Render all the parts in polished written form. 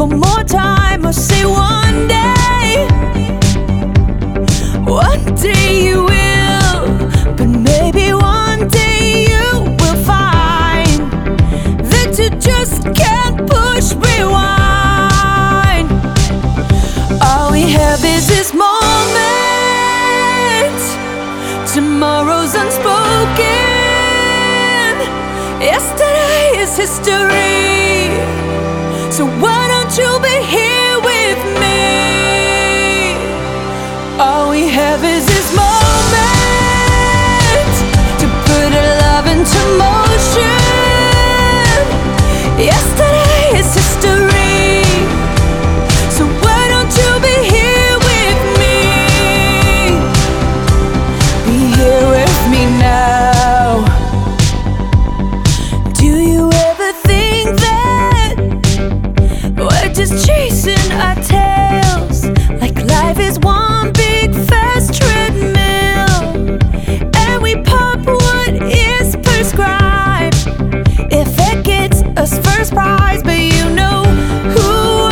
for more time, or say one day. One day you will, but maybe one day you will find that you just can't push rewind. All we have is this moment. Tomorrow's unspoken. Yesterday is history. So why don't you be here with me? All we have is this moment to put our love into motion. Yesterday is history. So why don't you be here with me? Be here with me now. Do you ever think that we're just chasing our tails, like life is one big fast treadmill, and we pop what is prescribed if it gets us first prize? But you know who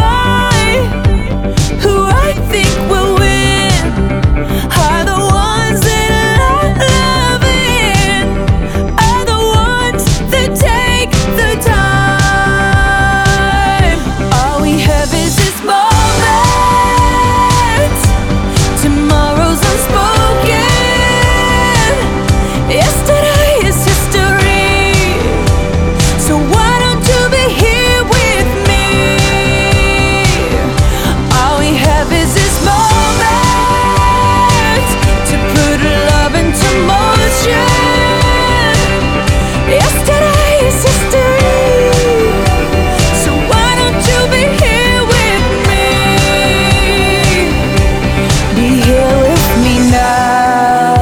I think will win are the ones that are loving, are the ones that take the time. All we have is this moment. Tomorrow's unspoken. Yesterday is history. So why don't you be here with me? All we have is this moment to put love into motion. Yesterday is history. So why don't you be here with me? Be here with me now.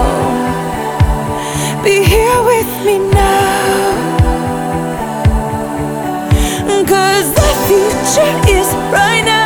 Be here with me now. 'Cause the future is right now.